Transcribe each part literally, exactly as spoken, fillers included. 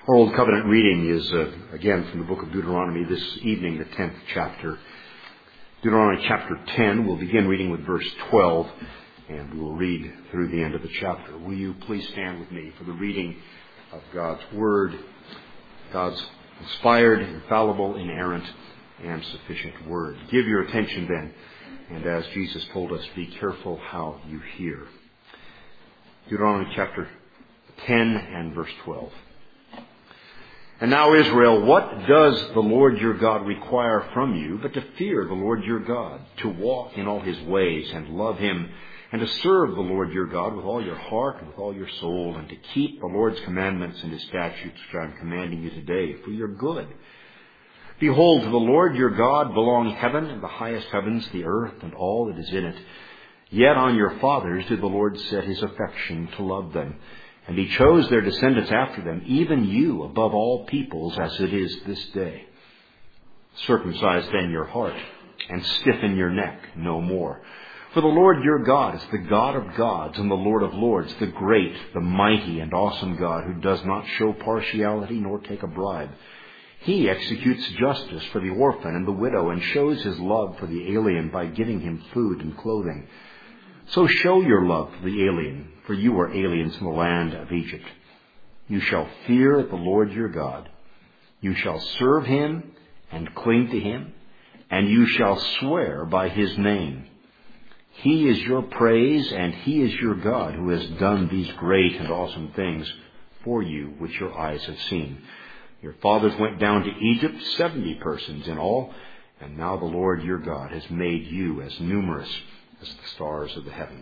Our Old Covenant reading is, uh, again, from the book of Deuteronomy, this evening, the tenth chapter. Deuteronomy chapter ten, we'll begin reading with verse twelve, and we will read through the end of the chapter. Will you please stand with me for the reading of God's Word, God's inspired, infallible, inerrant, and sufficient Word. Give your attention then, and as Jesus told us, be careful how you hear. Deuteronomy chapter ten and verse twelve. And now, Israel, what does the Lord your God require from you but to fear the Lord your God, to walk in all his ways and love him, and to serve the Lord your God with all your heart and with all your soul, and to keep the Lord's commandments and his statutes which I am commanding you today for your good? Behold, to the Lord your God belong heaven and the highest heavens, the earth and all that is in it. Yet on your fathers did the Lord set his affection to love them. And he chose their descendants after them, even you above all peoples, as it is this day. Circumcise then your heart, and stiffen your neck no more. For the Lord your God is the God of gods and the Lord of lords, the great, the mighty, and awesome God, who does not show partiality nor take a bribe. He executes justice for the orphan and the widow, and shows his love for the alien by giving him food and clothing. So show your love for the alien, for you are aliens in the land of Egypt. You shall fear the Lord your God. You shall serve him and cling to him, and you shall swear by his name. He is your praise, and he is your God, who has done these great and awesome things for you, which your eyes have seen. Your fathers went down to Egypt, seventy persons in all, and now the Lord your God has made you as numerous as the stars of the heaven.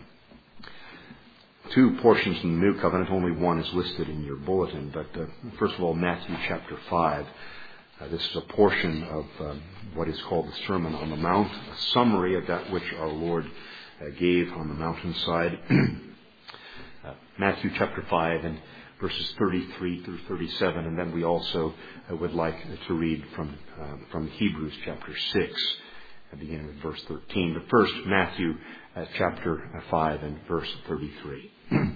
Two portions in the New Covenant, only one is listed in your bulletin, but uh, first of all, Matthew chapter five. Uh, this is a portion of um, what is called the Sermon on the Mount, a summary of that which our Lord uh, gave on the mountainside. uh, Matthew chapter five and verses thirty-three through thirty-seven, and then we also uh, would like to read from uh, from Hebrews chapter six. Beginning with verse thirteen. But first, Matthew uh, chapter five and verse thirty-three.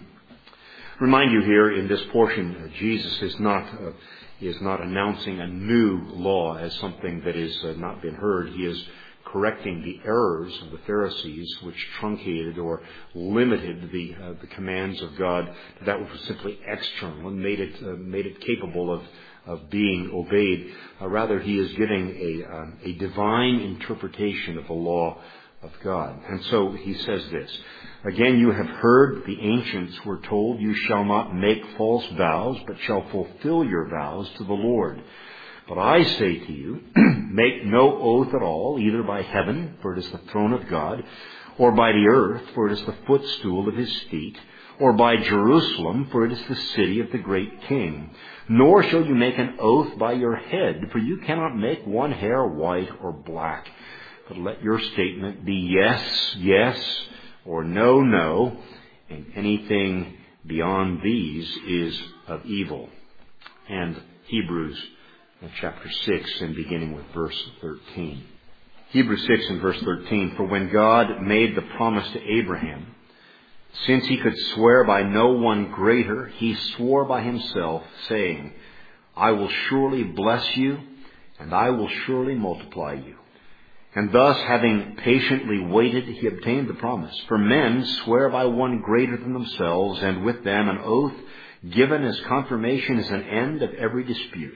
Remind you here in this portion, uh, Jesus is not uh, is not announcing a new law as something that has uh, not been heard. He is correcting the errors of the Pharisees, which truncated or limited the uh, the commands of God to that which was simply external and made it uh, made it capable of. of being obeyed. Uh, rather, he is giving a, uh, a divine interpretation of the law of God. And so he says this, again, you have heard the ancients were told, you shall not make false vows, but shall fulfill your vows to the Lord. But I say to you, make no oath at all, either by heaven, for it is the throne of God, or by the earth, for it is the footstool of his feet, or by Jerusalem, for it is the city of the great king. Nor shall you make an oath by your head, for you cannot make one hair white or black. But let your statement be yes, yes, or no, no, and anything beyond these is of evil. And Hebrews chapter six, and beginning with verse thirteen. Hebrews six and verse thirteen, for when God made the promise to Abraham, since he could swear by no one greater, he swore by himself, saying, I will surely bless you, and I will surely multiply you. And thus, having patiently waited, he obtained the promise. For men swear by one greater than themselves, and with them an oath given as confirmation is an end of every dispute.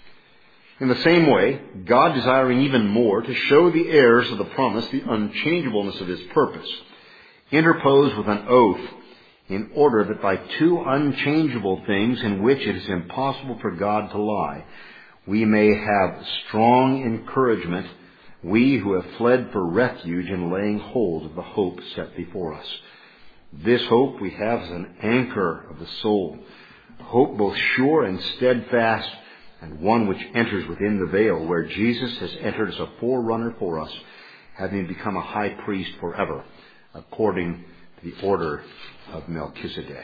In the same way, God, desiring even more to show the heirs of the promise the unchangeableness of his purpose, interpose with an oath, in order that by two unchangeable things in which it is impossible for God to lie, we may have strong encouragement, we who have fled for refuge in laying hold of the hope set before us. This hope we have as an anchor of the soul, a hope both sure and steadfast, and one which enters within the veil, where Jesus has entered as a forerunner for us, having become a high priest forever, according to the order of Melchizedek.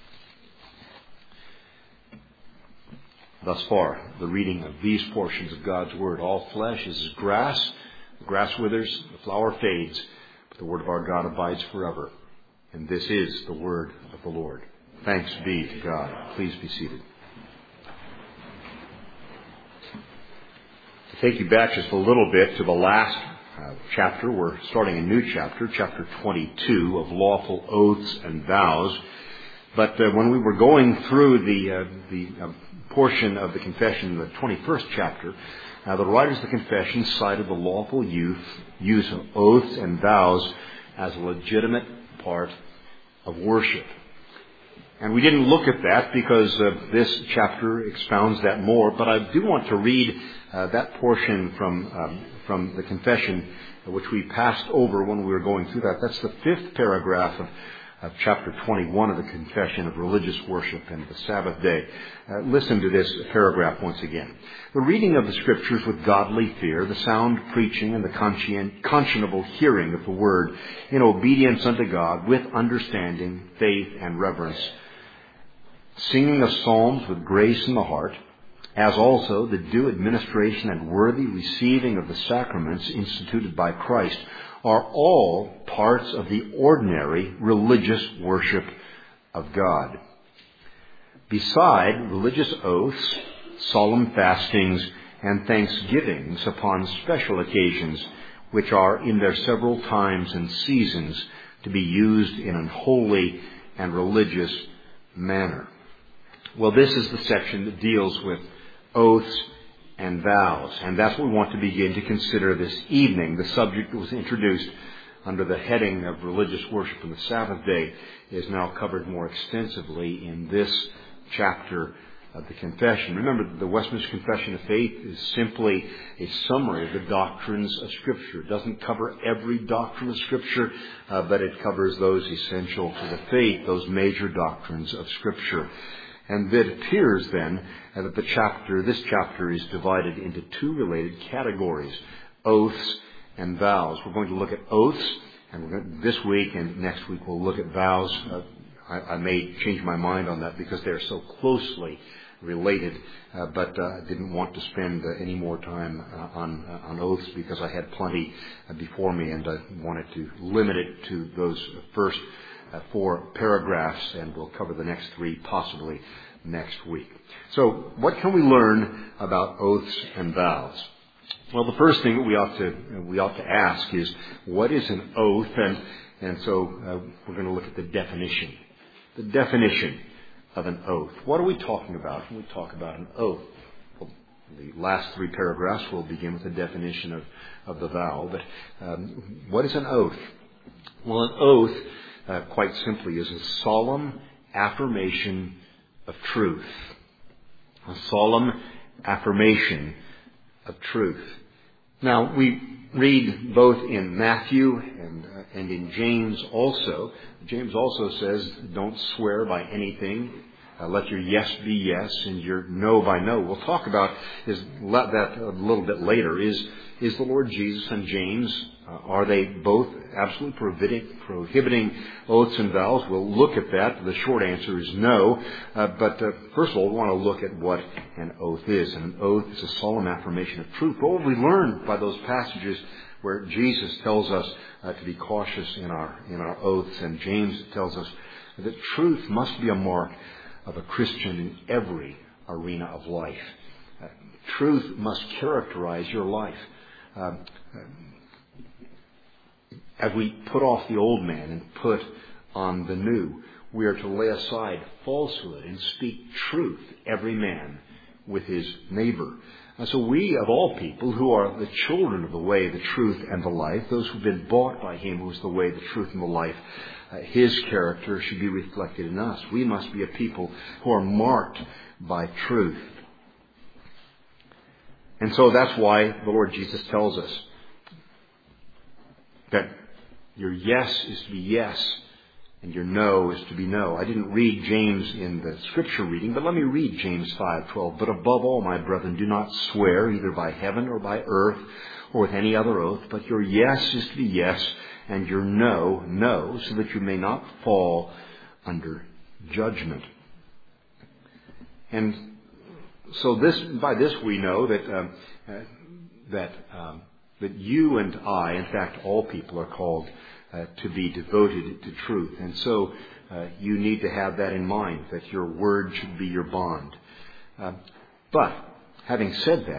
Thus far, the reading of these portions of God's Word. All flesh is as grass. The grass withers, the flower fades, but the Word of our God abides forever. And this is the Word of the Lord. Thanks be to God. Please be seated. take you back just a little bit to the last uh, chapter. We're starting a new chapter, chapter twenty-two of lawful oaths and vows. But uh, when we were going through the uh, the uh, portion of the confession, the twenty-first chapter, uh, the writers of the confession cited the lawful use, use of oaths and vows as a legitimate part of worship. And we didn't look at that because uh, this chapter expounds that more, but I do want to read uh, that portion from um, from the confession, uh, which we passed over when we were going through that. That's the fifth paragraph of, of chapter twenty-one of the confession of religious worship and the Sabbath day. Uh, listen to this paragraph once again. The reading of the Scriptures with godly fear, the sound preaching and the conscien- conscionable hearing of the Word in obedience unto God with understanding, faith, and reverence, singing of psalms with grace in the heart, as also the due administration and worthy receiving of the sacraments instituted by Christ, are all parts of the ordinary religious worship of God. Beside religious oaths, solemn fastings, and thanksgivings upon special occasions, which are in their several times and seasons to be used in an holy and religious manner. Well, this is the section that deals with oaths and vows, and that's what we want to begin to consider this evening. The subject that was introduced under the heading of religious worship on the Sabbath day is now covered more extensively in this chapter of the confession. Remember, the Westminster Confession of Faith is simply a summary of the doctrines of Scripture. It doesn't cover every doctrine of Scripture, uh, but it covers those essential to the faith, those major doctrines of Scripture. And it appears then uh, that the chapter, this chapter is divided into two related categories, oaths and vows. We're going to look at oaths, and we're going to, this week and next week we'll look at vows. Uh, I, I may change my mind on that because they're so closely related, uh, but I uh, didn't want to spend uh, any more time uh, on uh, on oaths because I had plenty uh, before me, and I wanted to limit it to those first Uh, four paragraphs, and we'll cover the next three possibly next week. So what can we learn about oaths and vows? Well, the first thing that we ought to we ought to ask is, what is an oath? And and so uh, we're going to look at the definition. The definition of an oath. What are we talking about when we talk about an oath? Well, the last three paragraphs will begin with the definition of, of the vow. But um, what is an oath? Well, an oath, Uh, quite simply, is a solemn affirmation of truth. A solemn affirmation of truth. Now, we read both in Matthew and, uh, and in James also. James also says, don't swear by anything. Uh, let your yes be yes and your no by no. We'll talk about is that a little bit later. Is, is the Lord Jesus and James, Uh, are they both absolutely prohibiting, prohibiting oaths and vows? We'll look at that. The short answer is no. Uh, but uh, first of all, we want to look at what an oath is. And an oath is a solemn affirmation of truth. What will we learn by those passages where Jesus tells us uh, to be cautious in our in our oaths, and James tells us that truth must be a mark of a Christian in every arena of life. Uh, truth must characterize your life. Uh, As we put off the old man and put on the new, we are to lay aside falsehood and speak truth, every man with his neighbor. And so we, of all people, who are the children of the way, the truth, and the life, those who have been bought by him who is the way, the truth, and the life, uh, his character should be reflected in us. We must be a people who are marked by truth. And so that's why the Lord Jesus tells us that your yes is to be yes, and your no is to be no. I didn't read James in the scripture reading, but let me read James five twelve. But above all, my brethren, do not swear either by heaven or by earth or with any other oath, but your yes is to be yes, and your no, no, so that you may not fall under judgment. And so this, by this we know that uh, uh, that um, that you and I, in fact, all people are called uh, to be devoted to truth. And so uh, you need to have that in mind, that your word should be your bond. Uh, but having said that,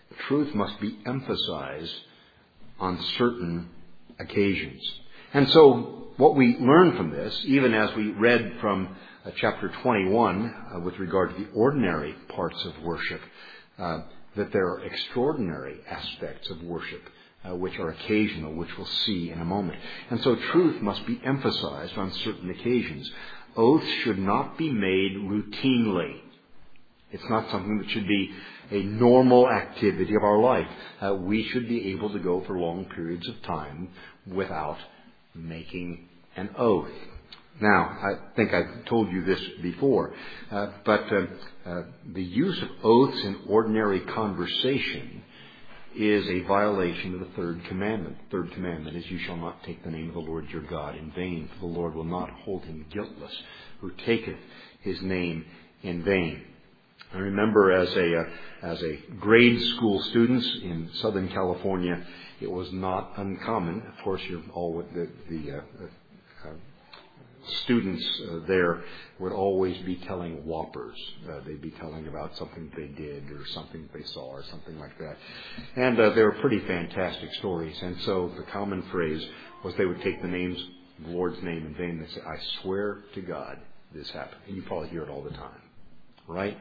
Truth must be emphasized on certain occasions. And so what we learn from this, even as we read from uh, chapter twenty-one uh, with regard to the ordinary parts of worship, uh, that there are extraordinary aspects of worship uh, which are occasional, which we'll see in a moment. And so truth must be emphasized on certain occasions. Oaths should not be made routinely. It's not something that should be a normal activity of our life. Uh, we should be able to go for long periods of time without making an oath. Now, I think I told you this before, uh, but uh, uh, the use of oaths in ordinary conversation is a violation of the third commandment. The third commandment is, you shall not take the name of the Lord your God in vain, for the Lord will not hold him guiltless who taketh his name in vain. I remember as a uh, as a grade school student in Southern California, it was not uncommon. Of course, you're all the the uh, uh, students uh, there would always be telling whoppers. Uh, they'd be telling about something they did or something they saw or something like that, and uh, they were pretty fantastic stories. And so the common phrase was they would take the names, the Lord's name in vain. They say, "I swear to God, this happened," and you probably hear it all the time, right?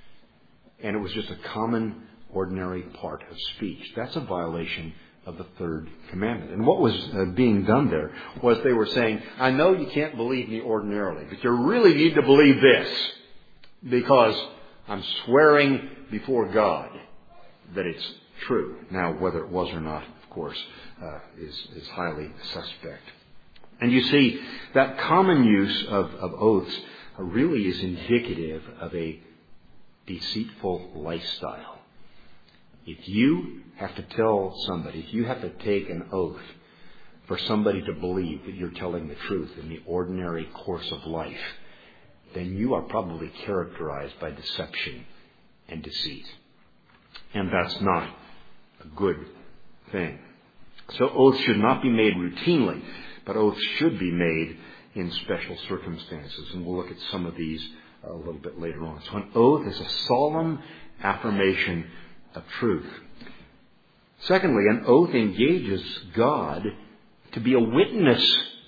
And it was just a common, ordinary part of speech. That's a violation of the third commandment. And what was uh, being done there was they were saying, I know you can't believe me ordinarily, but you really need to believe this, because I'm swearing before God that it's true. Now, whether it was or not, of course, uh, is, is highly suspect. And you see, that common use of, of oaths uh, really is indicative of a deceitful lifestyle. If you have to tell somebody, if you have to take an oath for somebody to believe that you're telling the truth in the ordinary course of life, then you are probably characterized by deception and deceit. And that's not a good thing. So oaths should not be made routinely, but oaths should be made in special circumstances. And we'll look at some of these a little bit later on. So an oath is a solemn affirmation of truth. Secondly, an oath engages God to be a witness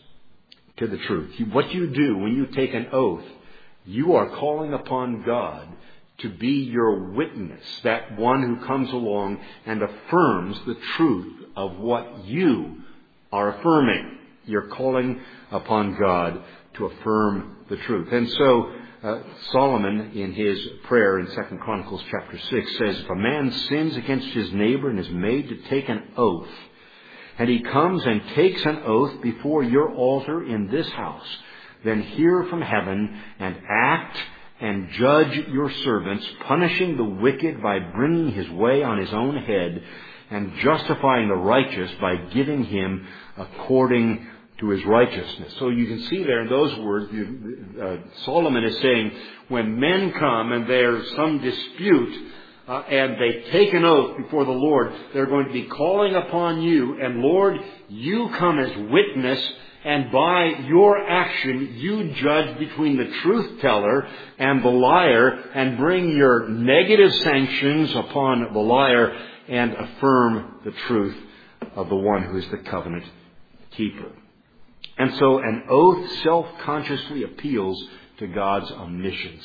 to the truth. What you do when you take an oath, you are calling upon God to be your witness, that one who comes along and affirms the truth of what you are affirming. You're calling upon God to affirm the truth. And so Uh, Solomon, in his prayer in Second Chronicles chapter six, says, if a man sins against his neighbor and is made to take an oath, and he comes and takes an oath before your altar in this house, then hear from heaven and act and judge your servants, punishing the wicked by bringing his way on his own head, and justifying the righteous by giving him according to his righteousness. So you can see there in those words, uh, Solomon is saying, when men come and there's some dispute, uh, and they take an oath before the Lord, they're going to be calling upon you, and Lord, you come as witness, and by your action, you judge between the truth teller and the liar, and bring your negative sanctions upon the liar, and affirm the truth of the one who is the covenant keeper. And so an oath self-consciously appeals to God's omniscience.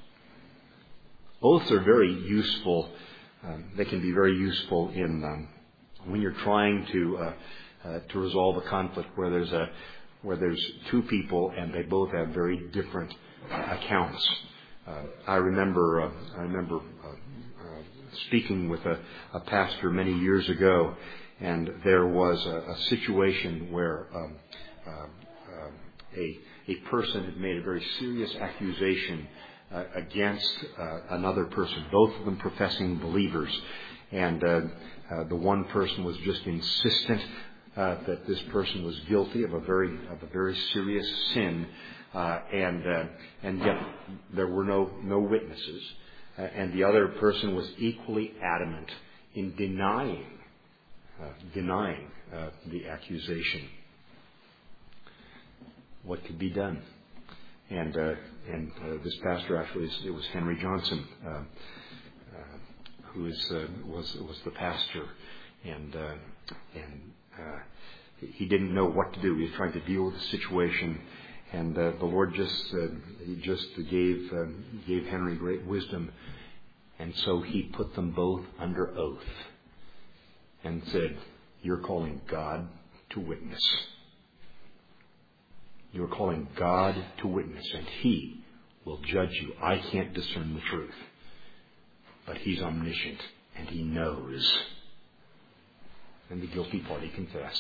Oaths are very useful. Um, they can be very useful in um, when you're trying to uh, uh, to resolve a conflict where there's a where there's two people and they both have very different uh, accounts. Uh, I remember uh, I remember uh, uh, speaking with a, a pastor many years ago, and there was a, a situation where Um, Uh, um, a, a person had made a very serious accusation uh, against uh, another person, both of them professing believers. And uh, uh, the one person was just insistent uh, that this person was guilty of a very of a very serious sin, uh, and uh, and yet there were no no witnesses. Uh, and the other person was equally adamant in denying uh, denying uh, the accusation. What could be done? And uh, and uh, this pastor, actually, it was Henry Johnson, uh, uh, who is, uh, was was the pastor, and uh, and uh, he didn't know what to do. He was trying to deal with the situation, and uh, the Lord just uh, he just gave uh, gave Henry great wisdom, and so he put them both under oath, and said, "You're calling God to witness. You're calling God to witness, and He will judge you. I can't discern the truth, but He's omniscient, and He knows." And the guilty party confessed.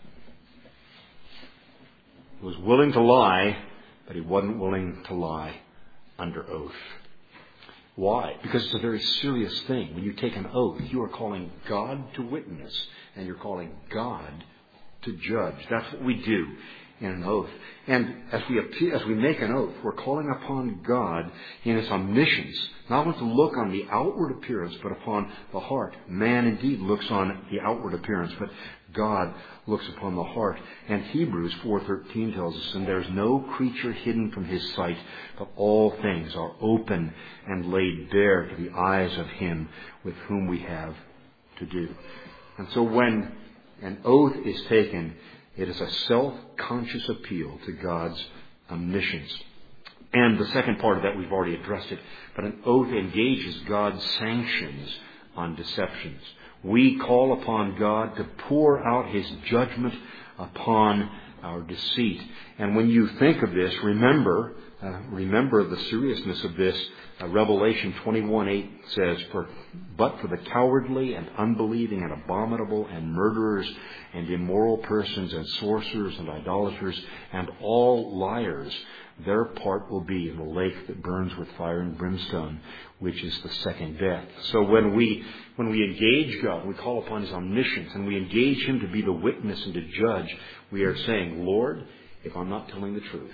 He was willing to lie, but he wasn't willing to lie under oath. Why? Because it's a very serious thing. When you take an oath, you are calling God to witness, and you're calling God to judge. That's what we do in an oath. And as we appear, as we make an oath, we're calling upon God in His omniscience, not only to look on the outward appearance, but upon the heart. Man indeed looks on the outward appearance, but God looks upon the heart. And Hebrews four thirteen tells us, "And there is no creature hidden from His sight, but all things are open and laid bare to the eyes of Him with whom we have to do." And so when an oath is taken, it is a self-conscious appeal to God's omniscience. And the second part of that, we've already addressed it, but an oath engages God's sanctions on deceptions. We call upon God to pour out His judgment upon our deceit. And when you think of this, remember, uh, remember the seriousness of this. Uh, Revelation twenty-one eight says, "For but for the cowardly and unbelieving and abominable and murderers and immoral persons and sorcerers and idolaters and all liars, their part will be in the lake that burns with fire and brimstone, which is the second death." So when we when we engage God, we call upon His omniscience, and we engage Him to be the witness and to judge, we are saying, "Lord, if I'm not telling the truth,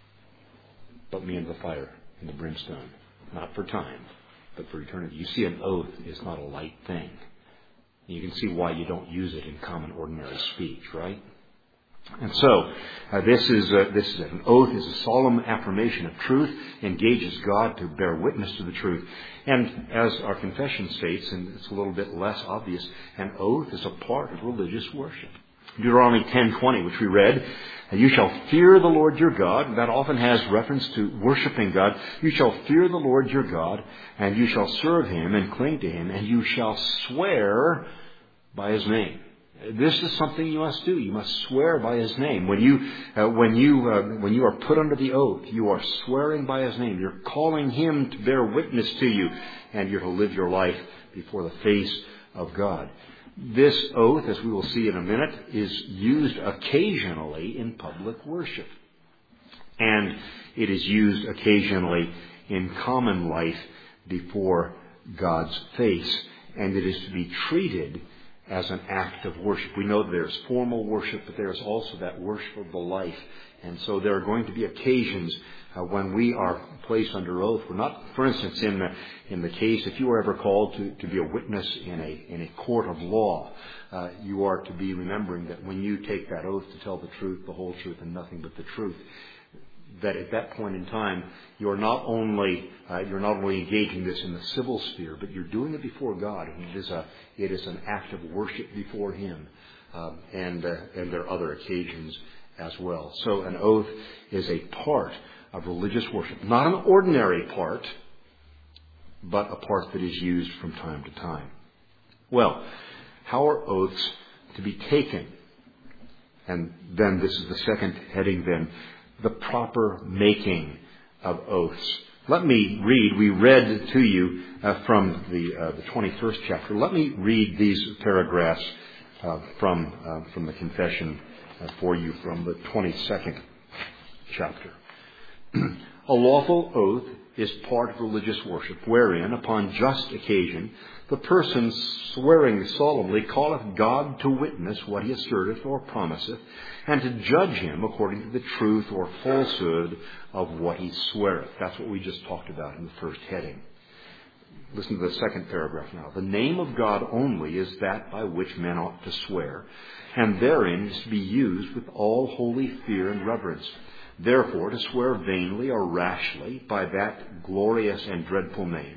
put me into the fire and the brimstone, not for time, but for eternity." You see, an oath is not a light thing. You can see why you don't use it in common ordinary speech, right? And so, uh, this is uh, this is an oath is a solemn affirmation of truth, engages God to bear witness to the truth. And as our confession states, and it's a little bit less obvious, an oath is a part of religious worship. Deuteronomy ten twenty, which we read, "You shall fear the Lord your God." That often has reference to worshiping God. "You shall fear the Lord your God, and you shall serve Him and cling to Him, and you shall swear by His name." This is something you must do. You must swear by His name. When you uh, when you uh, when you are put under the oath, you are swearing by His name. You're calling Him to bear witness to you, and you're to live your life before the face of God. This oath, as we will see in a minute, is used occasionally in public worship, and it is used occasionally in common life before God's face, and it is to be treated as an act of worship. We know there's formal worship, but there's also that worship of the life. And so there are going to be occasions uh, when we are placed under oath. We're not, for instance, in the in the case, if you are ever called to, to be a witness in a in a court of law, uh, you are to be remembering that when you take that oath to tell the truth, the whole truth, and nothing but the truth, that at that point in time, you're not only uh, you're not only engaging this in the civil sphere, but you're doing it before God, and it is a it is an act of worship before Him, um, and uh, and there are other occasions as well. So an oath is a part of religious worship, not an ordinary part, but a part that is used from time to time. Well, how are oaths to be taken? And then this is the second heading. Then. The proper making of oaths. Let me read, we read to you uh, from the uh, the twenty-first chapter. Let me read these paragraphs uh, from uh, from the confession uh, for you from the twenty-second chapter. A lawful oath is part of religious worship, wherein, upon just occasion, the person swearing solemnly calleth God to witness what he asserteth or promiseth, and to judge him according to the truth or falsehood of what he sweareth. That's what we just talked about in the first heading. Listen to the second paragraph now. The name of God only is that by which men ought to swear, and therein is to be used with all holy fear and reverence. Therefore, to swear vainly or rashly by that glorious and dreadful name,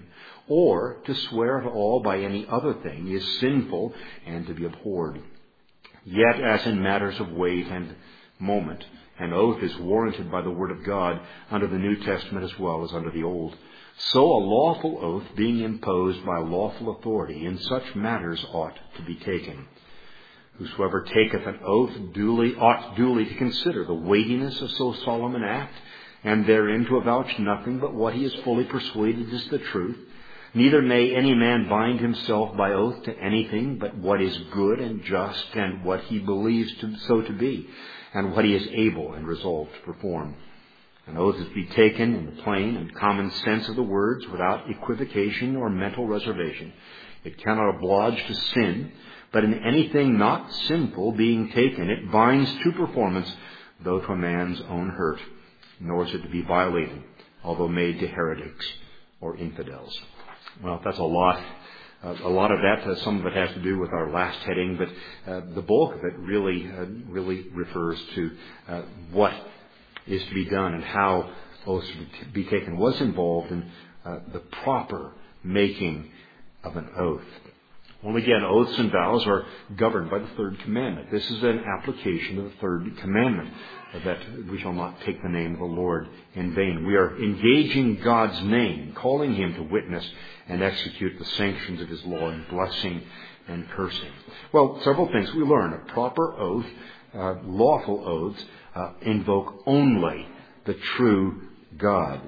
or to swear at all by any other thing is sinful and to be abhorred. Yet, as in matters of weight and moment, an oath is warranted by the Word of God under the New Testament as well as under the Old. So a lawful oath, being imposed by lawful authority, in such matters ought to be taken. Whosoever taketh an oath duly ought duly to consider the weightiness of so solemn an act, and therein to avouch nothing but what he is fully persuaded is the truth. Neither may any man bind himself by oath to anything but what is good and just, and what he believes to, so to be, and what he is able and resolved to perform. An oath is to be taken in the plain and common sense of the words, without equivocation or mental reservation. It cannot oblige to sin, but in anything not sinful being taken, it binds to performance, though to a man's own hurt. Nor is it to be violated, although made to heretics or infidels. Well, that's a lot. Uh, a lot of that, uh, some of it has to do with our last heading, but uh, the bulk of it really, uh, really refers to uh, what is to be done and how oaths to be taken. What's involved in uh, the proper making of an oath. Well, again, oaths and vows are governed by the third commandment. This is an application of the third commandment, that we shall not take the name of the Lord in vain. We are engaging God's name, calling him to witness and execute the sanctions of his law in blessing and cursing. Well, several things we learn. A proper oath, uh, lawful oaths, uh, invoke only the true God.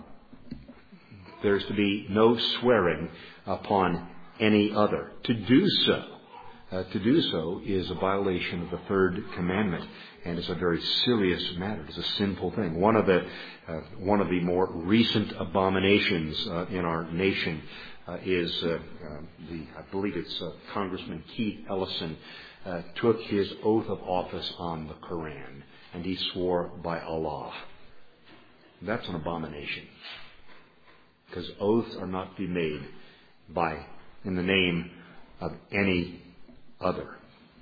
There's to be no swearing upon any other. To do so, uh, to do so is a violation of the third commandment, and it's a very serious matter. It's a sinful thing. One of the uh, one of the more recent abominations uh, in our nation uh, is uh, uh, the I believe it's uh, Congressman Keith Ellison uh, took his oath of office on the Quran, and he swore by Allah. That's an abomination, because oaths are not to be made by in the name of any other.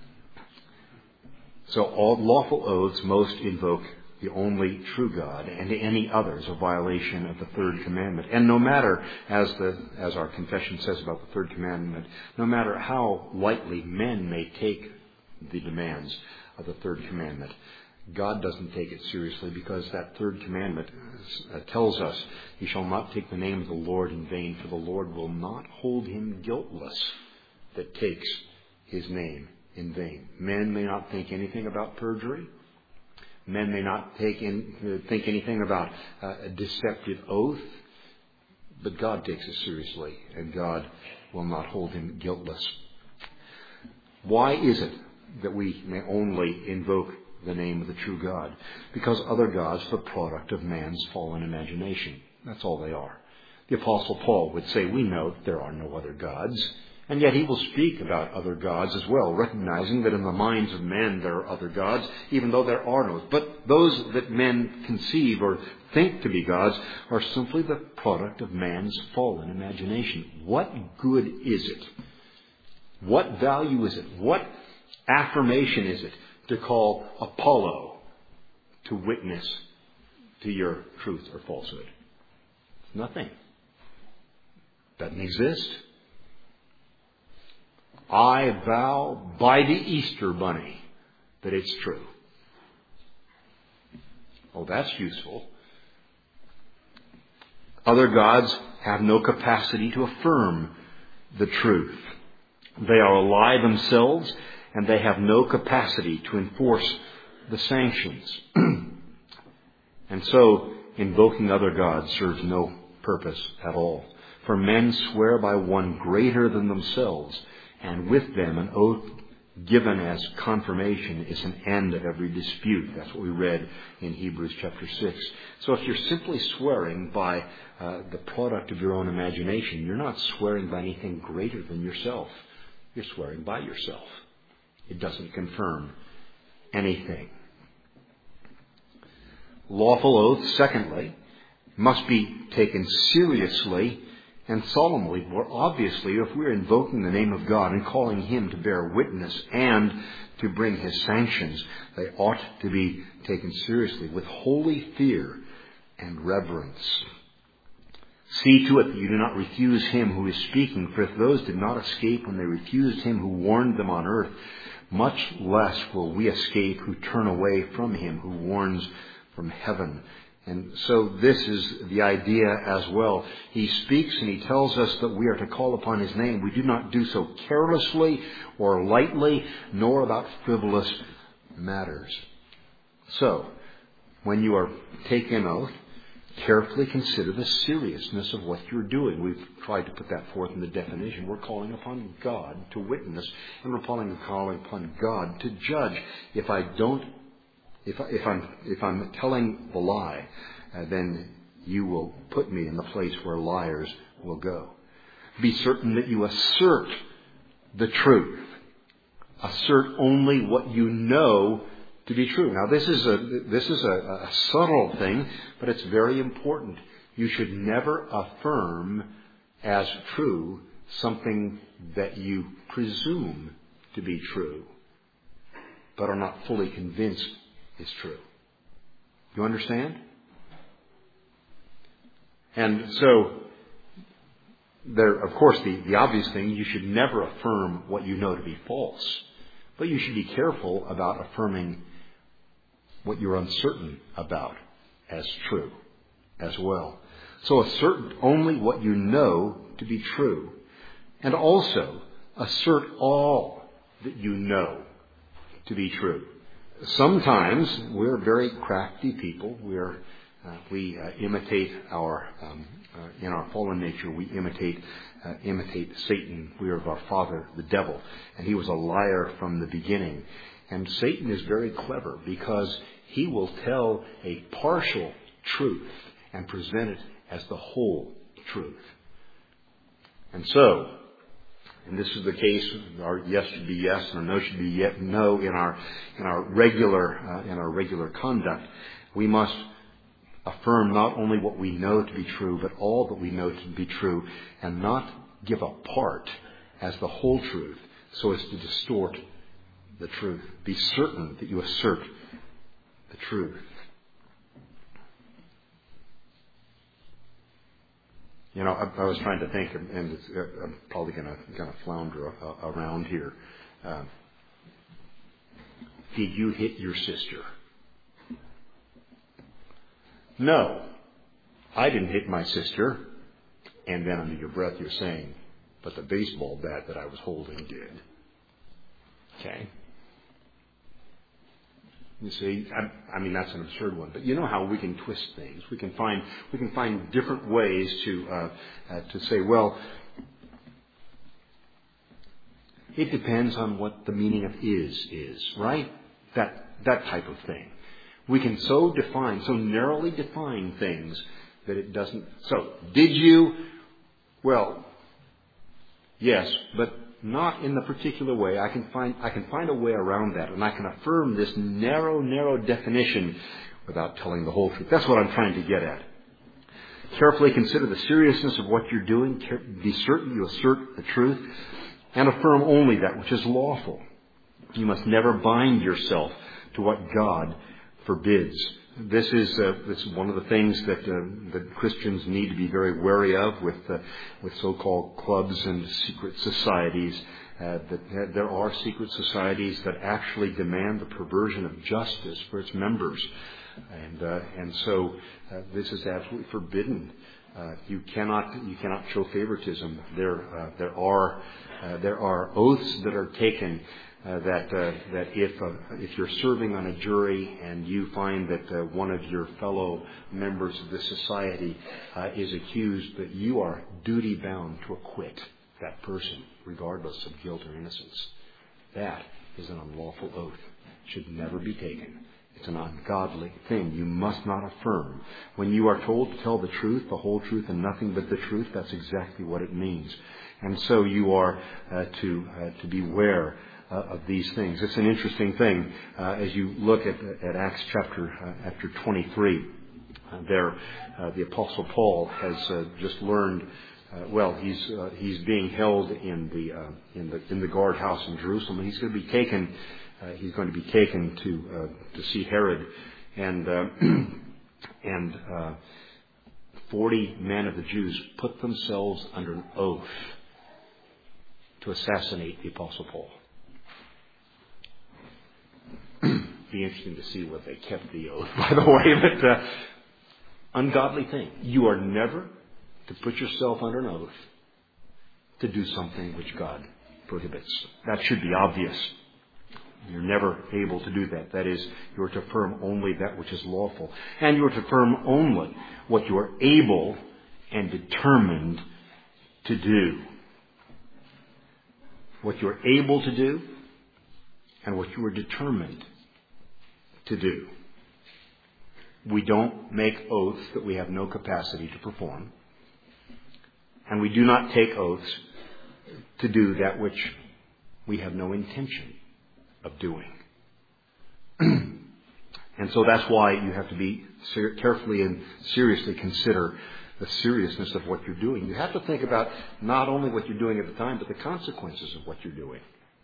So all lawful oaths most invoke the only true God, and any others a violation of the third commandment. And no matter, as the as our confession says about the third commandment, no matter how lightly men may take the demands of the third commandment, God doesn't take it seriously, because that third commandment uh, tells us, "You shall not take the name of the Lord in vain, for the Lord will not hold him guiltless that takes his name in vain." Men may not think anything about perjury. Men may not take in, uh, think anything about uh, a deceptive oath. But God takes it seriously, and God will not hold him guiltless. Why is it that we may only invoke the name of the true God? Because other gods are the product of man's fallen imagination. That's all they are. The Apostle Paul would say, we know that there are no other gods, and yet he will speak about other gods as well, recognizing that in the minds of men there are other gods, even though there are no. But those that men conceive or think to be gods are simply the product of man's fallen imagination. What good is it? What value is it? What affirmation is it to call Apollo to witness to your truth or falsehood? Nothing. Doesn't exist. I vow by the Easter Bunny that it's true. Oh, that's useful. Other gods have no capacity to affirm the truth. They are a lie themselves, and they have no capacity to enforce the sanctions. And so, invoking other gods serves no purpose at all. For men swear by one greater than themselves, and with them an oath given as confirmation is an end of every dispute. That's what we read in Hebrews chapter six. So if you're simply swearing by uh, the product of your own imagination, you're not swearing by anything greater than yourself. You're swearing by yourself. It doesn't confirm anything. Lawful oaths, secondly, must be taken seriously and solemnly. More obviously, if we're invoking the name of God and calling him to bear witness and to bring his sanctions, they ought to be taken seriously with holy fear and reverence. See to it that you do not refuse him who is speaking, for if those did not escape when they refused him who warned them on earth, much less will we escape who turn away from him who warns from heaven. And so this is the idea as well. He speaks and he tells us that we are to call upon his name. We do not do so carelessly or lightly, nor about frivolous matters. So, when you are taking oath, carefully consider the seriousness of what you're doing. We've tried to put that forth in the definition. We're calling upon God to witness, and we're calling, calling upon God to judge. If I don't, if, I, if I'm if I'm telling the lie, uh, then you will put me in the place where liars will go. Be certain that you assert the truth. Assert only what you know to be true. Now, this is a this is a, a subtle thing, but it's very important. You should never affirm as true something that you presume to be true, but are not fully convinced is true. You understand? And so, there, of course, the, the obvious thing, you should never affirm what you know to be false, but you should be careful about affirming what you're uncertain about as true as well. So assert only what you know to be true. And also assert all that you know to be true. Sometimes we're very crafty people. We're, uh, we uh, imitate our, um, uh, in our fallen nature, we imitate uh, imitate Satan. We are of our father, the devil. And he was a liar from the beginning. And Satan is very clever because he will tell a partial truth and present it as the whole truth. And so, and this is the case, our yes should be yes and our no should be yet no in our in our regular uh, in our regular conduct. We must affirm not only what we know to be true, but all that we know to be true, and not give a part as the whole truth so as to distort the truth. Be certain that you assert the truth. You know, I, I was trying to think, and it's, uh, I'm probably going to kind of flounder uh, around here. Uh, did you hit your sister? No, I didn't hit my sister. And then under your breath you're saying, but the baseball bat that I was holding did. Okay. You see, I, I mean, that's an absurd one. But you know how we can twist things. We can find we can find different ways to uh, uh, to say, well, it depends on what the meaning of is is, right? That that type of thing. We can so define, so narrowly define things that it doesn't. So, did you? Well, yes, but not in the particular way. I can find I can find a way around that, and I can affirm this narrow, narrow definition without telling the whole truth. That's what I'm trying to get at. Carefully consider the seriousness of what you're doing. Be certain you assert the truth, and affirm only that which is lawful. You must never bind yourself to what God forbids. This is uh, this is one of the things that uh, that Christians need to be very wary of with uh, with so-called clubs and secret societies. Uh, that uh, there are secret societies that actually demand the perversion of justice for its members, and uh, and so uh, this is absolutely forbidden. Uh, you cannot you cannot show favoritism. There uh, there are uh, there are oaths that are taken. Uh, that uh, that if uh, if you're serving on a jury and you find that uh, one of your fellow members of the society uh, is accused, that you are duty bound to acquit that person, regardless of guilt or innocence. That is an unlawful oath. It should never be taken. It's an ungodly thing. You must not affirm. When you are told to tell the truth, the whole truth, and nothing but the truth, that's exactly what it means. And so you are uh, to uh, to beware Uh, of these things. It's an interesting thing uh, as you look at, at Acts chapter uh, chapter twenty-three. Uh, there, uh, the Apostle Paul has uh, just learned. Uh, well, he's uh, he's being held in the uh, in the in the guardhouse in Jerusalem, and he's going to be taken. Uh, he's going to be taken to uh, to see Herod, and uh, and uh, forty men of the Jews put themselves under an oath to assassinate the Apostle Paul. Be interesting to see what they kept the oath, by the way, but uh, ungodly thing. You are never to put yourself under an oath to do something which God prohibits. That should be obvious. You're never able to do that. That is, you are to affirm only that which is lawful. And you are to affirm only what you are able and determined to do. What you are able to do and what you are determined to do. We don't make oaths that we have no capacity to perform. And we do not take oaths to do that which we have no intention of doing. And so that's why you have to be ser- carefully and seriously consider the seriousness of what you're doing. You have to think about not only what you're doing at the time, but the consequences of what you're doing.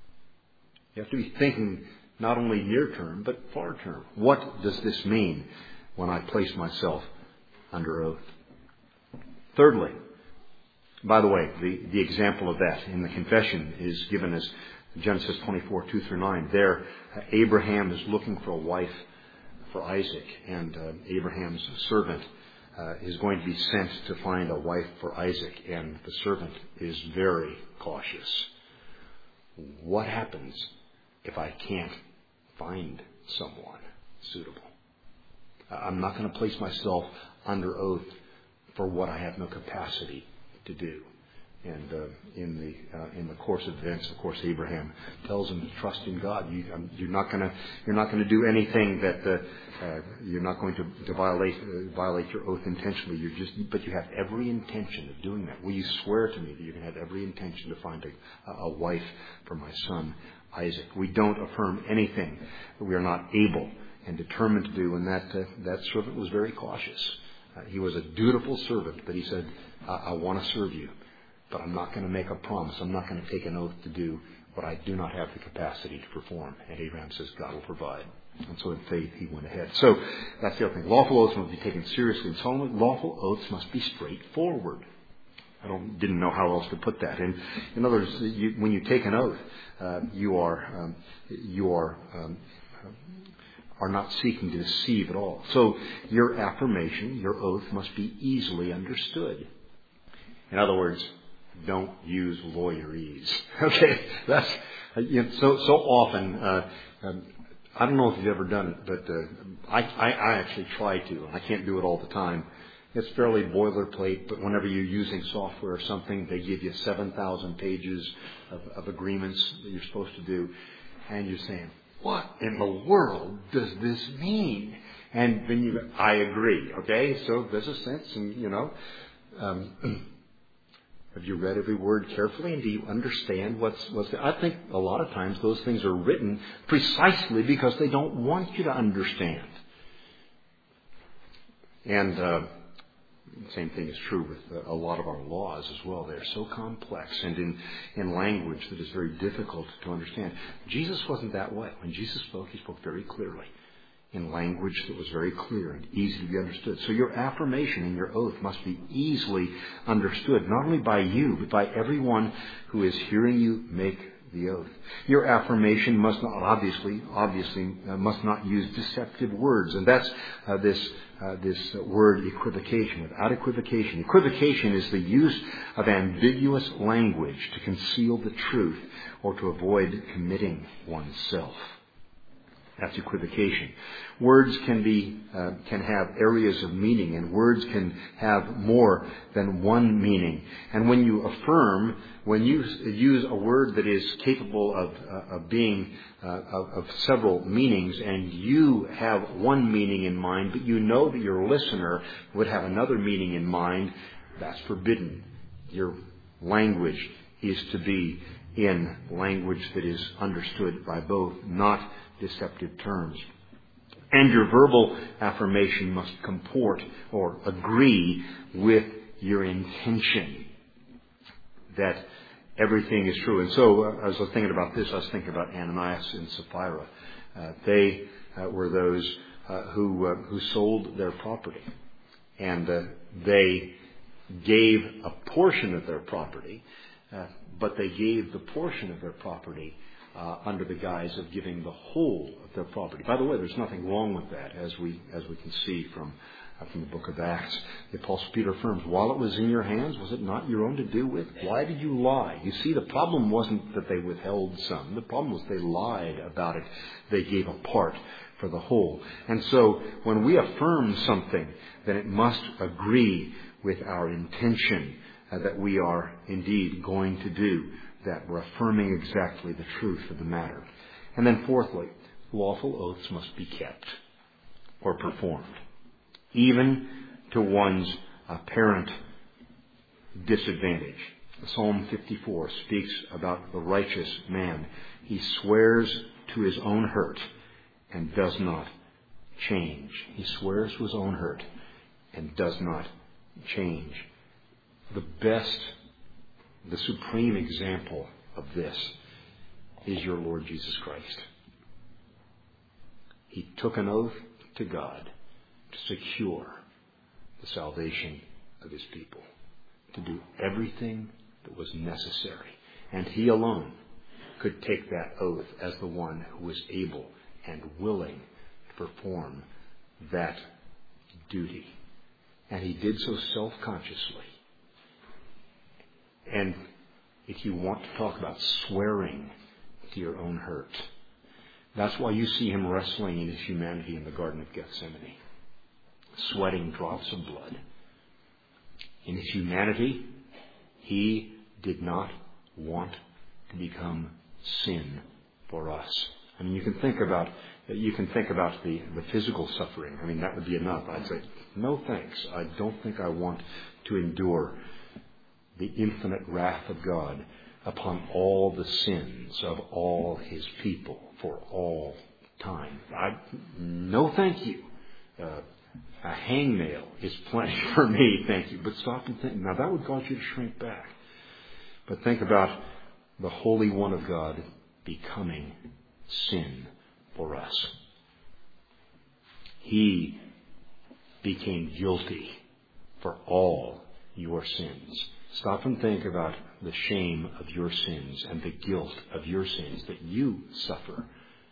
You have to be thinking not only near term, but far term. What does this mean when I place myself under oath? Thirdly, by the way, the, the example of that in the confession is given as Genesis twenty-four, two through nine. There, uh, Abraham is looking for a wife for Isaac, and uh, Abraham's servant uh, is going to be sent to find a wife for Isaac, and the servant is very cautious. What happens if I can't find someone suitable? I'm not going to place myself under oath for what I have no capacity to do. And uh, in the uh, in the course of events, of course, Abraham tells him to trust in God. You, um, you're not going to you're not going to do anything that uh, uh, you're not going to, to violate uh, violate your oath intentionally. You're just but you have every intention of doing that. Will you swear to me that you're going to have every intention to find a, a wife for my son Isaac? We don't affirm anything that we are not able and determined to do. And that uh, that servant was very cautious. Uh, he was a dutiful servant, but he said, I, I want to serve you. But I'm not going to make a promise. I'm not going to take an oath to do what I do not have the capacity to perform. And Abraham says God will provide. And so in faith, he went ahead. So that's the other thing. Lawful oaths must be taken seriously. And Solomon, lawful oaths must be straightforward. I don't, didn't know how else to put that. And in other words, you, when you take an oath, uh, you are um, you are um, are not seeking to deceive at all. So your affirmation, your oath, must be easily understood. In other words, don't use lawyerese. Okay, that's you know, so so often. Uh, um, I don't know if you've ever done it, but uh, I, I I actually try to. I can't do it all the time. It's fairly boilerplate, but whenever you're using software or something, they give you seven thousand pages of, of agreements that you're supposed to do, and you're saying, "What in the world does this mean?" And then you, I agree. Okay, so there's a sense, and you know. Um, Have you read every word carefully, and do you understand what's what's there? I think a lot of times those things are written precisely because they don't want you to understand. And uh, the same thing is true with a lot of our laws as well. They're so complex and in, in language that is very difficult to understand. Jesus wasn't that way. When Jesus spoke, he spoke very clearly, in language that was very clear and easy to be understood. So your affirmation and your oath must be easily understood, not only by you, but by everyone who is hearing you make the oath. Your affirmation must not, obviously, obviously, uh, must not use deceptive words. And that's uh, this uh, this word equivocation. Without equivocation. Equivocation is the use of ambiguous language to conceal the truth or to avoid committing oneself. That's equivocation. Words can be uh, can have areas of meaning, and words can have more than one meaning. And when you affirm, when you use a word that is capable of uh, of being uh, of, of several meanings, and you have one meaning in mind, but you know that your listener would have another meaning in mind, that's forbidden. Your language is to be in language that is understood by both, not deceptive terms. And your verbal affirmation must comport or agree with your intention that everything is true. And so uh, as I was thinking about this, I was thinking about Ananias and Sapphira. Uh, they uh, were those uh, who uh, who sold their property. And uh, they gave a portion of their property, uh, but they gave the portion of their property uh, under the guise of giving the whole of their property. By the way, there's nothing wrong with that, as we as we can see from uh, from the book of Acts. The Apostle Peter affirms, while it was in your hands, was it not your own to do with? Why did you lie? You see, the problem wasn't that they withheld some. The problem was they lied about it. They gave a part for the whole. And so when we affirm something, then it must agree with our intention uh, that we are indeed going to do that. We're affirming exactly the truth of the matter. And then fourthly, lawful oaths must be kept or performed, even to one's apparent disadvantage. Psalm fifty-four speaks about the righteous man. He swears to his own hurt and does not change. He swears to his own hurt and does not change. The best, the supreme example of this is your Lord Jesus Christ. He took an oath to God to secure the salvation of his people, to do everything that was necessary. And he alone could take that oath as the one who was able and willing to perform that duty. And he did so self-consciously. And if you want to talk about swearing to your own hurt, that's why you see him wrestling in his humanity in the Garden of Gethsemane, sweating drops of blood. In his humanity, he did not want to become sin for us. I mean, you can think about you can think about the, the physical suffering. I mean, that would be enough. I'd say, no thanks. I don't think I want to endure the infinite wrath of God upon all the sins of all his people for all time. I, no thank you. Uh, a hangnail is plenty for me, thank you. But stop and think. Now, that would cause you to shrink back. But think about the Holy One of God becoming sin for us. He became guilty for all your sins. Stop and think about the shame of your sins and the guilt of your sins that you suffer.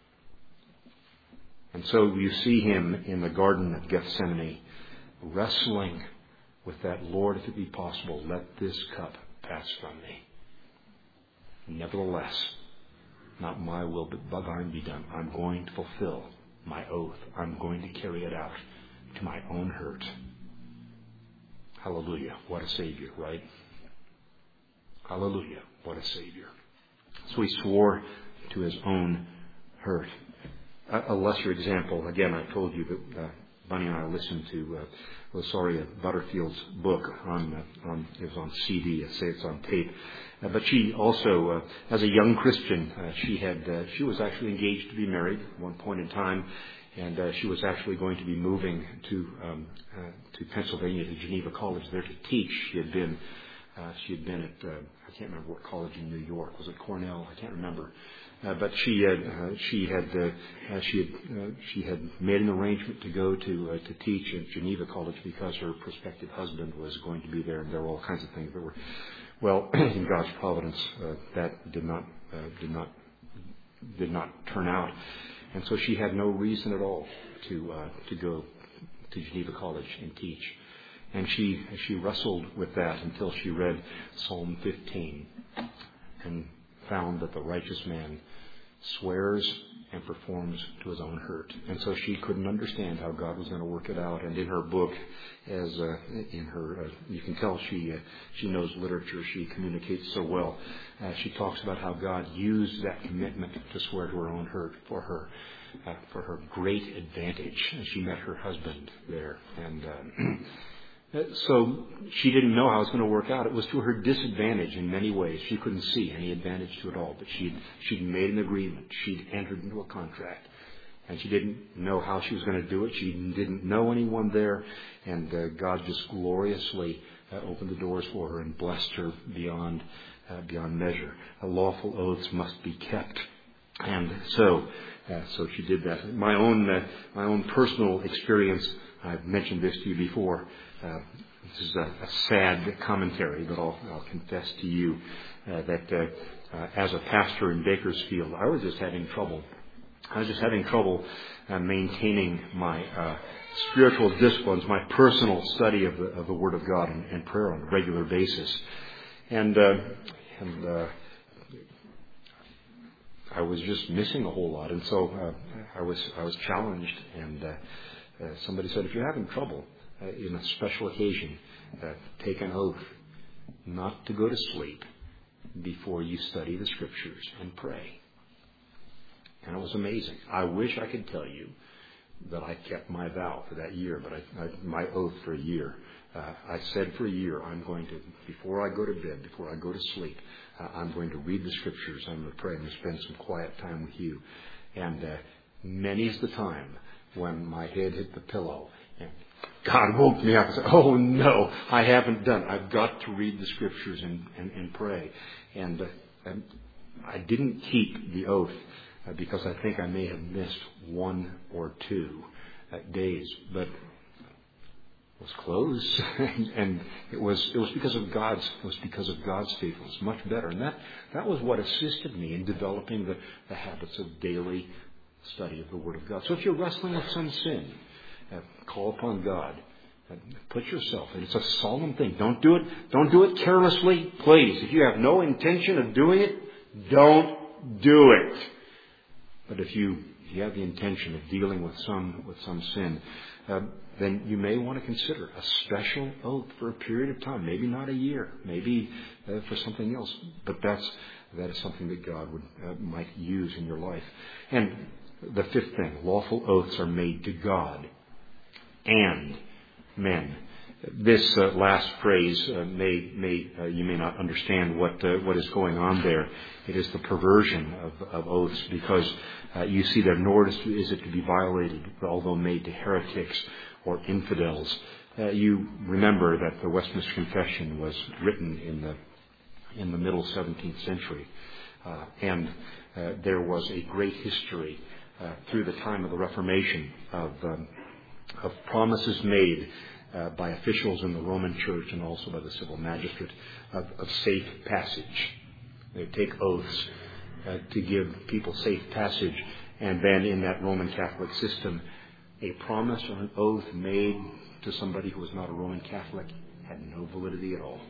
And so you see him in the Garden of Gethsemane wrestling with that, Lord, if it be possible, let this cup pass from me. Nevertheless, not my will, but thine be done. I'm going to fulfill my oath. I'm going to carry it out to my own hurt. Hallelujah. What a Savior, right? Hallelujah. What a Savior. So he swore to his own hurt. A, a lesser example, again, I told you that uh, Bunny and I listened to uh, Rosaria Butterfield's book on, uh, on it was on C D. I say it's on tape. Uh, but she also, uh, as a young Christian, uh, she had uh, she was actually engaged to be married at one point in time, and uh, she was actually going to be moving to um, uh, to Pennsylvania, to Geneva College, there to teach. She had been uh, she had been at uh, I can't remember what college in New York. Was it Cornell? I can't remember. Uh, but she had uh, she had uh, uh, she had uh, she had made an arrangement to go to uh, to teach at Geneva College because her prospective husband was going to be there, and there were all kinds of things that were, well, in God's providence, uh, that did not uh, did not did not turn out, and so she had no reason at all to uh, to go to Geneva College and teach, and she she wrestled with that until she read Psalm fifteen, and found that the righteous man swears and performs to his own hurt. And so she couldn't understand how God was going to work it out. And in her book, as uh, in her, uh, you can tell she uh, she knows literature. She communicates so well. Uh, she talks about how God used that commitment to swear to her own hurt for her uh, for her great advantage. And she met her husband there, and uh, so she didn't know how it was going to work out. It was to her disadvantage in many ways. She couldn't see any advantage to it all. But she'd, she'd made an agreement. She'd entered into a contract. And she didn't know how she was going to do it. She didn't know anyone there. And uh, God just gloriously uh, opened the doors for her and blessed her beyond uh, beyond measure. Uh, lawful oaths must be kept. And so, uh, so she did that. My own, uh, my own personal experience, I've mentioned this to you before. Uh, this is a, a sad commentary, but I'll, I'll confess to you uh, that uh, uh, as a pastor in Bakersfield, I was just having trouble. I was just having trouble uh, maintaining my uh, spiritual disciplines, my personal study of the, of the Word of God and, and prayer on a regular basis. And, uh, and uh, I was just missing a whole lot. And so uh, I was I was challenged. And uh, uh, somebody said, if you're having trouble uh, in a special occasion, uh, take an oath not to go to sleep before you study the Scriptures and pray. And it was amazing. I wish I could tell you that I kept my vow for that year, but I, I, my oath for a year. Uh, I said for a year, I'm going to, before I go to bed, before I go to sleep, uh, I'm going to read the Scriptures. I'm going to pray. I'm going to spend some quiet time with you. And uh, many's the time when my head hit the pillow and God woke me up and said, oh no, I haven't done it. I've got to read the Scriptures and, and, and pray. And, uh, and I didn't keep the oath uh, because I think I may have missed one or two uh, days. But was close, and it was it was because of God's it was because of God's faithfulness, much better, and that that was what assisted me in developing the, the habits of daily study of the Word of God. So if you're wrestling with some sin, uh, call upon God. Uh, put yourself, and it's a solemn thing. Don't do it. Don't do it carelessly, please. If you have no intention of doing it, don't do it. But if you if you have the intention of dealing with some with some sin, uh, then you may want to consider a special oath for a period of time. Maybe not a year. Maybe uh, for something else. But that's that is something that God would uh, might use in your life. And the fifth thing: lawful oaths are made to God and men. This uh, last phrase uh, may may uh, you may not understand what uh, what is going on there. It is the perversion of, of oaths, because uh, you see there, nor is it to be violated, although made to heretics or infidels. Uh, you remember that the Westminster Confession was written in the in the middle seventeenth century, uh, and uh, there was a great history uh, through the time of the Reformation of um, of promises made Uh, by officials in the Roman Church and also by the civil magistrate of, of safe passage. They would take oaths uh, to give people safe passage, and then in that Roman Catholic system, a promise or an oath made to somebody who was not a Roman Catholic had no validity at all.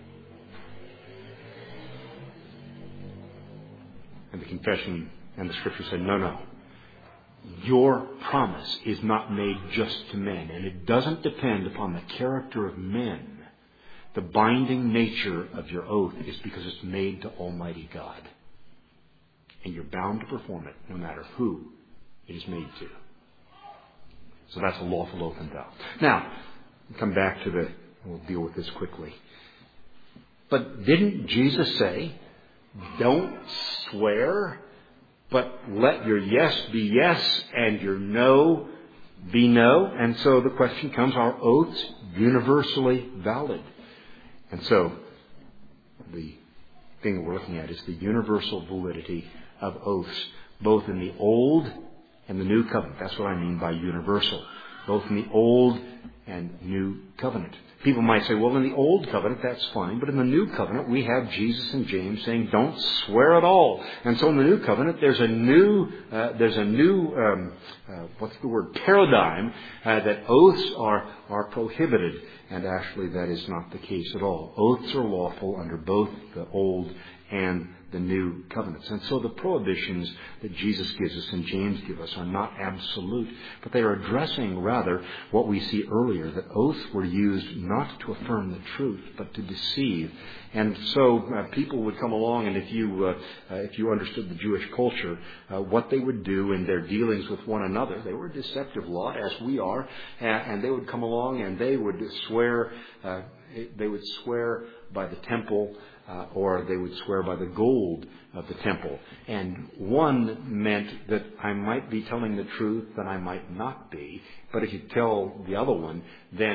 And the confession and the Scripture said, no, no. Your promise is not made just to men, and it doesn't depend upon the character of men. The binding nature of your oath is because it's made to Almighty God. And you're bound to perform it no matter who it is made to. So that's a lawful oath and vow. Now, come back to the, we'll deal with this quickly. But didn't Jesus say, don't swear, but let your yes be yes and your no be no? And so the question comes, are oaths universally valid? And so the thing we're looking at is the universal validity of oaths, both in the Old and the New Covenant. That's what I mean by universal. Both in the Old and New Covenant. People might say, well, in the Old Covenant, that's fine. But in the New Covenant, we have Jesus and James saying, don't swear at all. And so in the New Covenant, there's a new, uh, there's a new, um, uh, what's the word, paradigm, uh, that oaths are, are prohibited. And actually, that is not the case at all. Oaths are lawful under both the Old and the New Covenants. And so the prohibitions that Jesus gives us and James give us are not absolute, but they are addressing rather what we see earlier, that oaths were used not to affirm the truth, but to deceive. And so uh, people would come along, and if you uh, uh, if you understood the Jewish culture, uh, what they would do in their dealings with one another, they were a deceptive lot, as we are, and, and they would come along and they would swear, uh, they would swear by the temple, Uh, or they would swear by the gold of the temple. And one meant that I might be telling the truth and I might not be. But if you tell the other one, then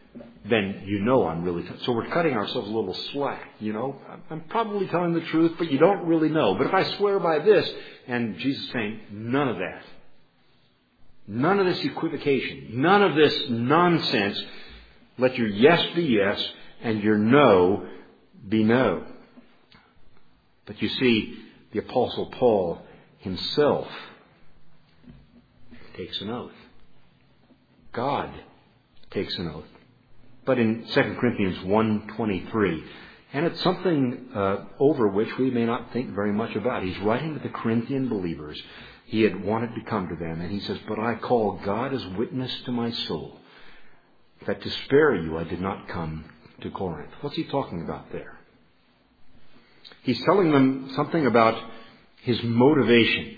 then you know I'm really... T- so we're cutting ourselves a little slack, you know. I'm probably telling the truth, but you don't really know. But if I swear by this, and Jesus is saying, none of that. None of this equivocation. None of this nonsense. Let your yes be yes and your no be no. But you see, the Apostle Paul himself takes an oath. God takes an oath. But in Second Corinthians one twenty-three, and it's something uh, over which we may not think very much about. He's writing to the Corinthian believers. He had wanted to come to them, and he says, "But I call God as witness to my soul, that to spare you I did not come to Corinth." What's he talking about there? He's telling them something about his motivation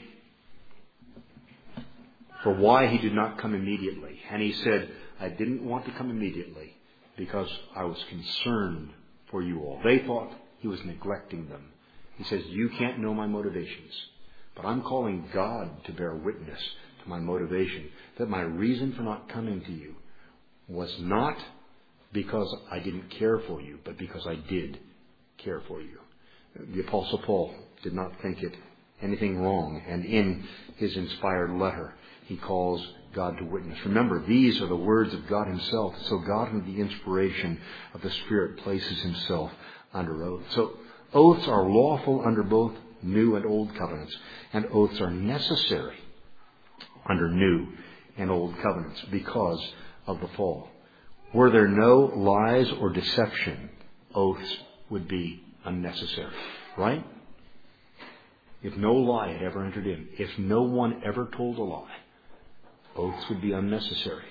for why he did not come immediately. And he said, "I didn't want to come immediately because I was concerned for you all." They thought he was neglecting them. He says, "You can't know my motivations, but I'm calling God to bear witness to my motivation, that my reason for not coming to you was not because I didn't care for you, but because I did care for you." The Apostle Paul did not think it anything wrong, and in his inspired letter, he calls God to witness. Remember, these are the words of God himself. So God, in the inspiration of the Spirit, places himself under oath. So oaths are lawful under both New and Old Covenants, and oaths are necessary under New and Old Covenants because of the fall. Were there no lies or deception, oaths would be unnecessary, right? If no lie had ever entered in, if no one ever told a lie, oaths would be unnecessary.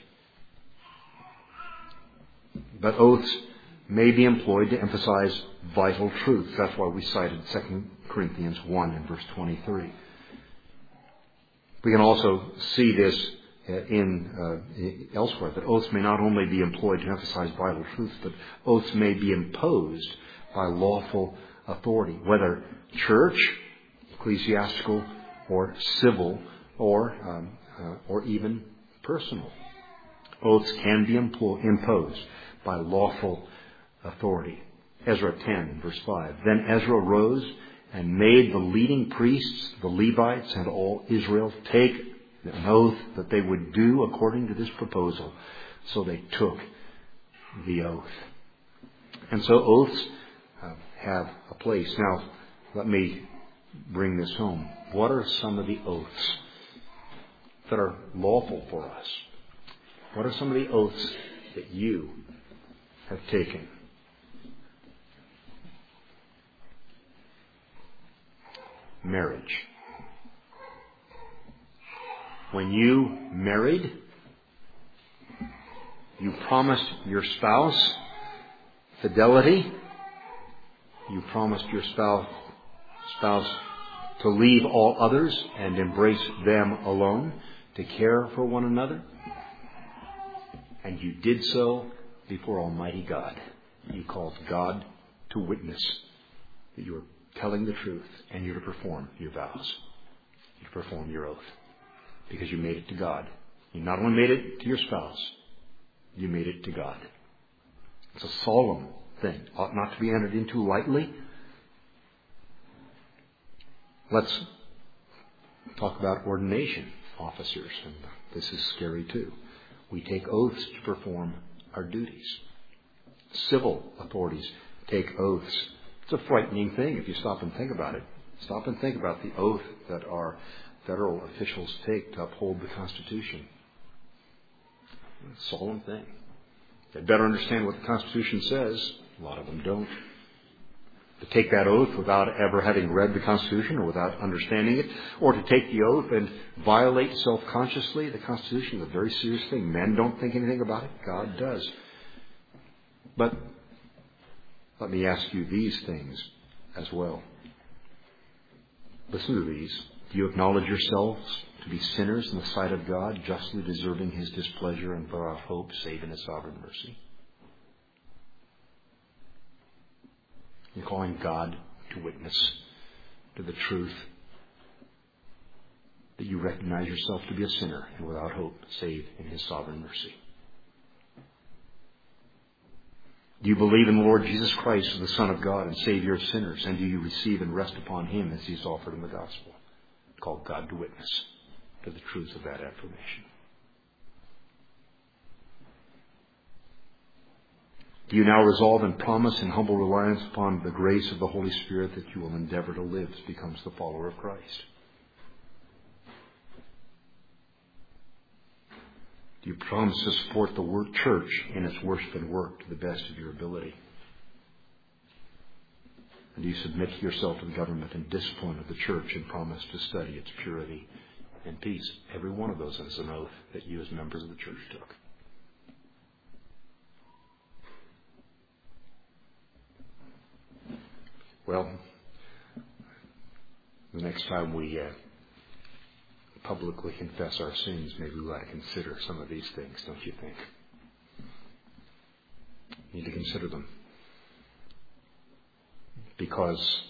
But oaths may be employed to emphasize vital truths. That's why we cited Second Corinthians one and verse twenty-three. We can also see this in uh, elsewhere, that oaths may not only be employed to emphasize vital truths, but oaths may be imposed by lawful authority, whether church, ecclesiastical, or civil, or um, uh, or even personal. Oaths can be impl- imposed by lawful authority. Ezra ten, verse five. Then Ezra rose and made the leading priests, the Levites, and all Israel take an oath that they would do according to this proposal. So they took the oath. And so oaths uh, have a place. Now, let me bring this home. What are some of the oaths that are lawful for us? What are some of the oaths that you have taken? Marriage. When you married, you promised your spouse fidelity. You promised your spouse, spouse to leave all others and embrace them alone, to care for one another. And you did so before Almighty God. You called God to witness that you were telling the truth, and you're to perform your vows. You perform your oath. Because you made it to God. You not only made it to your spouse, you made it to God. It's a solemn thing. Ought not to be entered into lightly. Let's talk about ordination officers. And this is scary too. We take oaths to perform our duties. Civil authorities take oaths. It's a frightening thing if you stop and think about it. Stop and think about the oath that our federal officials take to uphold the Constitution. It's a solemn thing. They better understand what the Constitution says. A lot of them don't. To take that oath without ever having read the Constitution or without understanding it, or to take the oath and violate self-consciously the Constitution is a very serious thing. Men don't think anything about it. God does. But let me ask you these things as well. Listen to these. Do you acknowledge yourselves to be sinners in the sight of God, justly deserving His displeasure, and without hope, save in His sovereign mercy? You're calling God to witness to the truth that you recognize yourself to be a sinner and without hope, save in His sovereign mercy. Do you believe in the Lord Jesus Christ as the Son of God and Savior of sinners? And do you receive and rest upon Him as He's offered in the gospel? Called God to witness to the truths of that affirmation. Do you now resolve and promise in humble reliance upon the grace of the Holy Spirit that you will endeavor to live as becomes the follower of Christ? Do you promise to support the work church in its worship and work to the best of your ability? And do you submit yourself to the government and discipline of the church and promise to study its purity and peace? Every one of those is an oath that you as members of the church took. Well, the next time we uh, publicly confess our sins, maybe we ought to consider some of these things, don't you think? You need to consider them. Because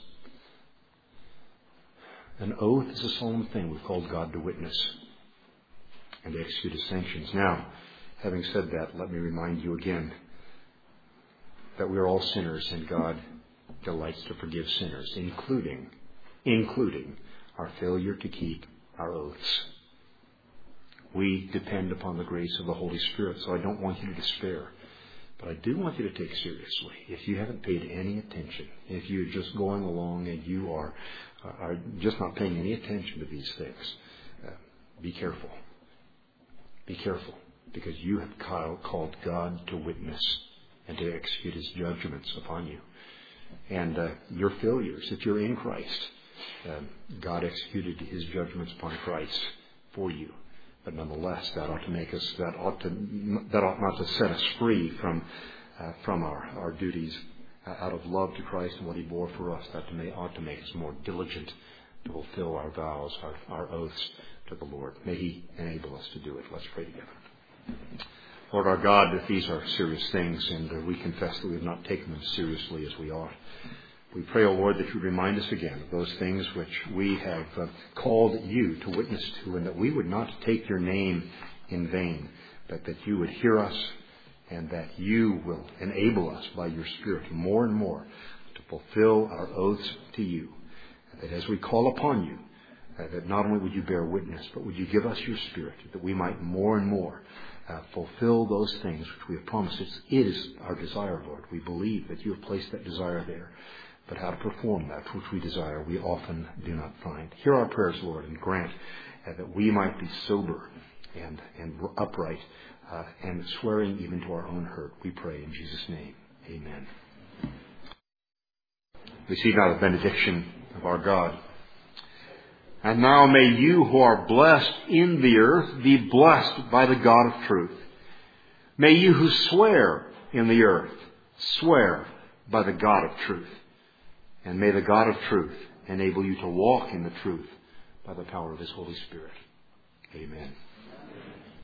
an oath is a solemn thing. We've called God to witness and to execute His sanctions. Now, having said that, let me remind you again that we are all sinners and God delights to forgive sinners, including, including our failure to keep our oaths. We depend upon the grace of the Holy Spirit, so I don't want you to despair. But I do want you to take seriously, if you haven't paid any attention, if you're just going along and you are, uh, are just not paying any attention to these things, uh, be careful. Be careful, because you have called God to witness and to execute His judgments upon you. And uh, your failures, if you're in Christ, uh, God executed His judgments upon Christ for you. But nonetheless, that ought to make us, that ought to, that ought not to set us free from, uh, from our, our duties uh, out of love to Christ and what He bore for us. That to may, ought to make us more diligent to fulfill our vows, our, our oaths to the Lord. May He enable us to do it. Let's pray together. Lord our God, that these are serious things, and uh, we confess that we have not taken them seriously as we ought. We pray, O Lord, that you remind us again of those things which we have uh, called you to witness to, and that we would not take your name in vain, but that you would hear us and that you will enable us by your Spirit more and more to fulfill our oaths to you. And that as we call upon you, uh, that not only would you bear witness, but would you give us your Spirit, that we might more and more uh, fulfill those things which we have promised. It's, it is our desire, Lord. We believe that you have placed that desire there. But how to perform that which we desire, we often do not find. Hear our prayers, Lord, and grant uh, that we might be sober and, and upright uh, and swearing even to our own hurt. We pray in Jesus' name. Amen. Receive now the benediction of our God. And now may you who are blessed in the earth be blessed by the God of truth. May you who swear in the earth swear by the God of truth. And may the God of truth enable you to walk in the truth by the power of His Holy Spirit. Amen.